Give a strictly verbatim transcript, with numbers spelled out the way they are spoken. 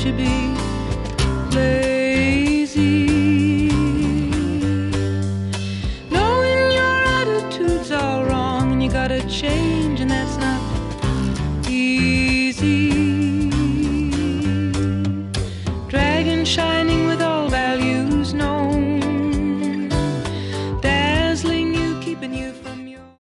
to be lazy. Knowing your attitudes are wrong and you gotta change, and that's not easy. Dragon shining